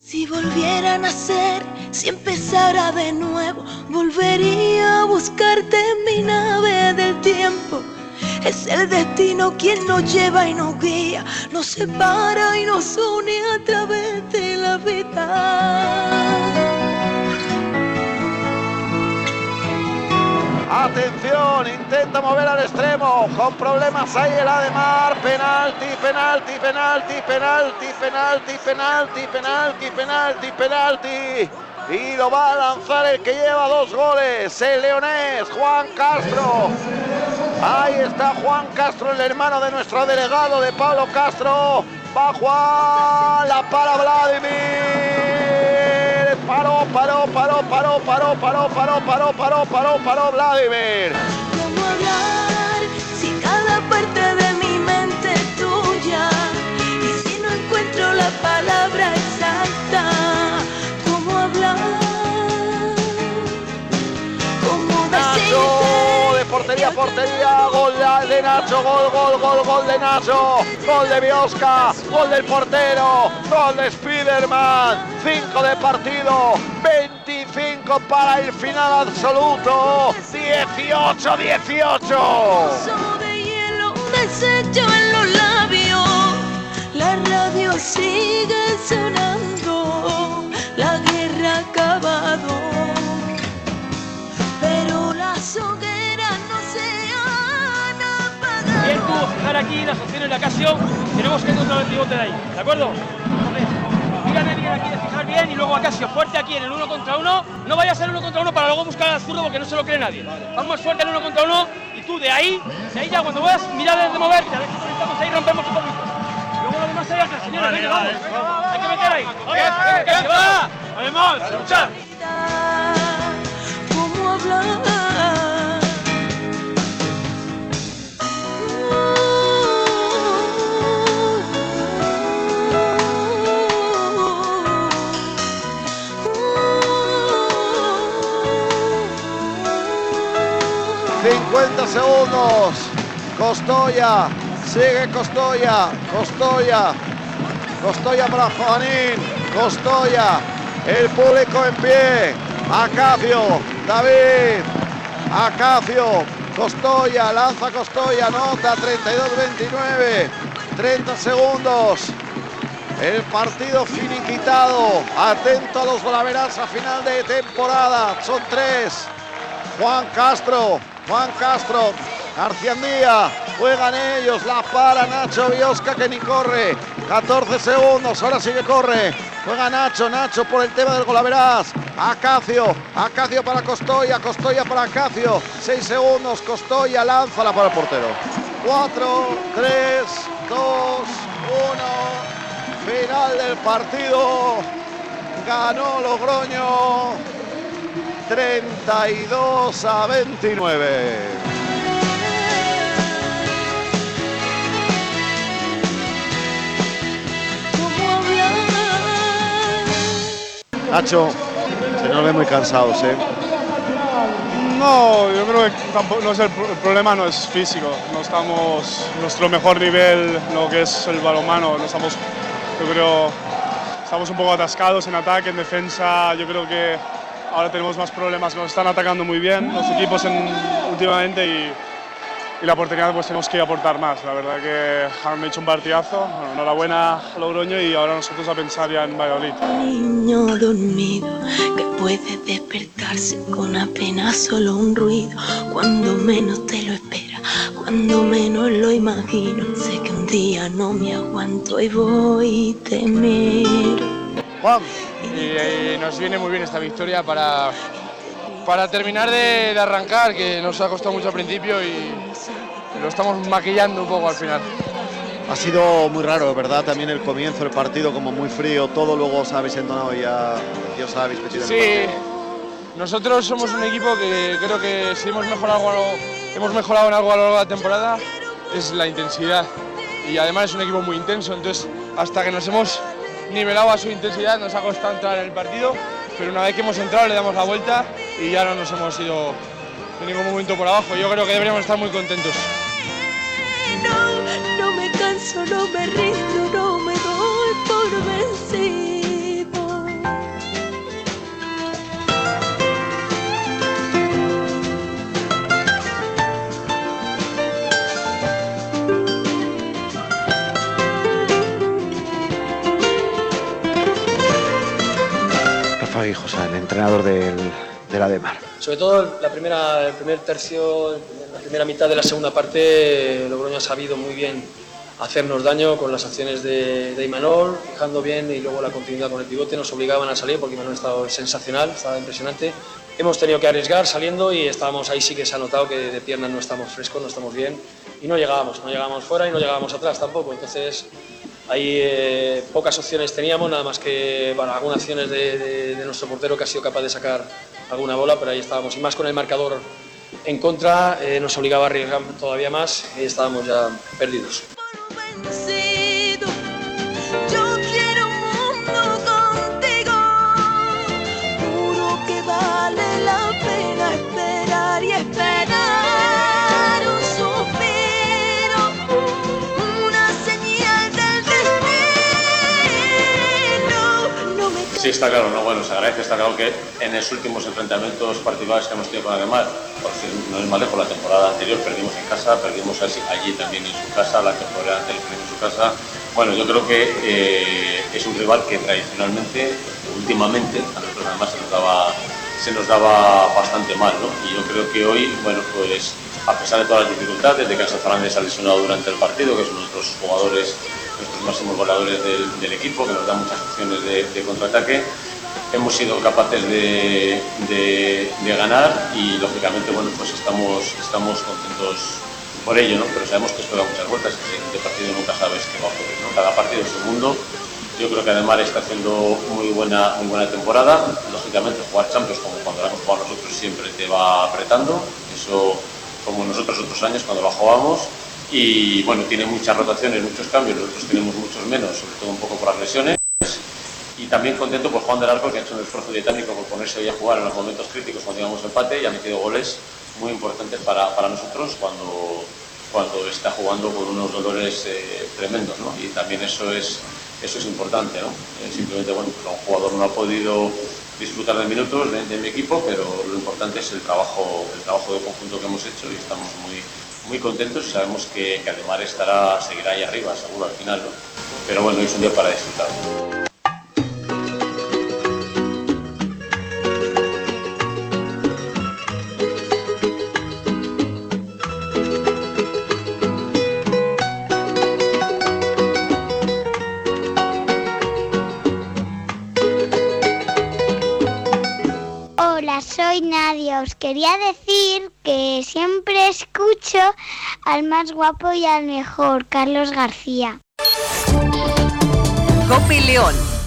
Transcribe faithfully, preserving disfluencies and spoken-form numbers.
Si volviera a nacer, si empezara de nuevo, volvería a buscarte en mi nave del tiempo. Es el destino quien nos lleva y nos guía, nos separa y nos une a través de la vida. Atención, intenta mover al extremo, con problemas ahí el Ademar, penalti, penalti, penalti, penalti, penalti, penalti, penalti, penalti, penalti. Y lo va a lanzar el que lleva dos goles, el leonés, Juan Castro. Ahí está Juan Castro, el hermano de nuestro delegado, de Pablo Castro. Va Juan, la para Vladimir. Paró, paró, paró, paró, paró, paró, paró, paró, paró, paró, paró, Vladimir. ¿Cómo hablar si cada parte de mi mente es tuya? Y si no encuentro la palabra exacta, ¿cómo hablar? ¿Cómo decirte? Nacho, de portería a portería, gol de Nacho, gol, gol, gol, gol de Nacho, gol de Biosca, gol del portero, gol de Spiderman, cinco de partido, veinticinco para el final absoluto, dieciocho dieciocho. De hielo deshecho en los labios, la radio sigue sonando, la guerra ha acabado, pero las hogueras no se han apagado. Y él tuvo que fijar aquí las opciones de la ocasión, tenemos que encontrar el pivote de ahí, ¿de acuerdo? Dígame bien aquí de fijar bien y luego a Casio fuerte aquí en el uno contra uno. No vaya a ser uno contra uno para luego buscar al zurdo porque no se lo cree nadie. Vamos fuerte en el uno contra uno y tú de ahí, de ahí ya cuando veas, mira desde mover, ya ves que conectamos ahí, rompemos un poquito. Luego lo demás ahí atrás, señores, venga, vamos. Hay que meter ahí. ¡Que va! ¡Además, a luchar! ¿Cómo hablar? cincuenta segundos, Costoya, sigue Costoya, Costoya, Costoya para Juanín, Costoya, el público en pie, Acacio, David, Acacio, Costoya, lanza Costoya, anota, treinta y dos veintinueve, treinta segundos, el partido finiquitado, atento a los golaveras a final de temporada, son tres, Juan Castro, Juan Castro, Arciandía, juegan ellos, la para Nacho Biosca que ni corre, catorce segundos, ahora sí que corre, juega Nacho, Nacho por el tema del golaveras, Acacio, Acacio para Costoya, Costoya para Acacio, seis segundos, Costoya, lánzala para el portero, cuatro, tres, dos, uno, final del partido, ganó Logroño, treinta y dos a veintinueve. Nacho, se nos ve muy cansados, ¿eh? No, yo creo que tampoco, no es el, el problema no es físico, no estamos en nuestro mejor nivel, lo que es el balonmano, no estamos, yo creo, estamos un poco atascados en ataque, en defensa, yo creo que ahora tenemos más problemas, nos están atacando muy bien los equipos en, últimamente y, y la oportunidad pues tenemos que aportar más. La verdad que han hecho un partidazo, bueno, enhorabuena a Logroño y ahora nosotros a pensar ya en Valladolid. Niño dormido que puede despertarse con apenas solo un ruido, cuando menos te lo espera, cuando menos lo imagino, sé que un día no me aguanto y voy y te miro. Juan. Y, y nos viene muy bien esta victoria para, para terminar de, de arrancar, que nos ha costado mucho al principio y lo estamos maquillando un poco al final. Ha sido muy raro, ¿verdad? También el comienzo del partido como muy frío, todo luego os habéis entonado y ya, ya os habéis metido en el partido. Sí, nosotros somos un equipo que creo que si hemos mejorado algo, hemos mejorado en algo a lo largo de la temporada es la intensidad y además es un equipo muy intenso, entonces hasta que nos hemos nivelado a su intensidad nos ha costado entrar en el partido, pero una vez que hemos entrado le damos la vuelta y ya no nos hemos ido en ningún momento por abajo. Yo creo que deberíamos estar muy contentos. No, no me canso, no me rindo, no me doy por vencido. Rafa Guijosa, el entrenador del, del Ademar. Sobre todo la primera, el primer tercio, la primera mitad de la segunda parte, Logroño ha sabido muy bien hacernos daño con las acciones de, de Imanol, fijando bien, y luego la continuidad con el pivote, nos obligaban a salir porque Imanol estaba sensacional, estaba impresionante. Hemos tenido que arriesgar saliendo y estábamos ahí, sí que se ha notado que de piernas no estamos frescos, no estamos bien y no llegábamos, no llegábamos fuera y no llegábamos atrás tampoco, entonces ahí eh, pocas opciones teníamos, nada más que bueno, algunas acciones de, de, de nuestro portero que ha sido capaz de sacar alguna bola, pero ahí estábamos, y más con el marcador en contra, eh, nos obligaba a arriesgar todavía más y estábamos ya perdidos. Yo quiero un mundo contigo, juro que vale la pena esperar y esperar un suspiro, una señal del destino. No me Sí, está claro, ¿no? Bueno, se agradece, está claro que en los últimos enfrentamientos particulares que hemos tenido con Ademar, por decir, no es más lejos, la temporada anterior perdimos en casa, perdimos allí también en su casa, la temporada anterior perdimos en su casa. Bueno, yo creo que eh, es un rival que tradicionalmente, últimamente, a nosotros además se nos daba, se nos daba bastante mal, ¿no? Y yo creo que hoy, bueno, pues a pesar de todas las dificultades, de que Asa Fernández se ha lesionado durante el partido, que son nuestros jugadores, nuestros máximos goleadores del, del equipo, que nos da muchas opciones de, de contraataque, hemos sido capaces de, de, de ganar y lógicamente, bueno, pues estamos, estamos contentos por ello, ¿no? Pero sabemos que esto da muchas vueltas, que en este partido nunca sabes qué va a ocurrir, ¿no? Cada partido es un mundo. Yo creo que Ademar está haciendo muy buena, muy buena temporada. Lógicamente jugar Champions, como cuando la hemos jugado nosotros, siempre te va apretando. Eso como nosotros otros años cuando la jugábamos. Y bueno, tiene muchas rotaciones, muchos cambios, nosotros tenemos muchos menos, sobre todo un poco por las lesiones. Y también contento por Juan del Arco, que ha hecho un esfuerzo titánico por ponerse hoy a jugar en los momentos críticos cuando íbamos empate y ha metido goles muy importantes para, para nosotros cuando, cuando está jugando con unos dolores eh, tremendos, ¿no? Y también eso es, eso es importante, ¿no? Eh, simplemente, bueno, pues un jugador no ha podido disfrutar de minutos de, de mi equipo, pero lo importante es el trabajo, el trabajo de conjunto que hemos hecho y estamos muy, muy contentos y sabemos que, que Ademar estará, seguirá ahí arriba, seguro al final, ¿no? Pero bueno, es un día para disfrutar. Soy Nadia, os quería decir que siempre escucho al más guapo y al mejor, Carlos García. COPE León.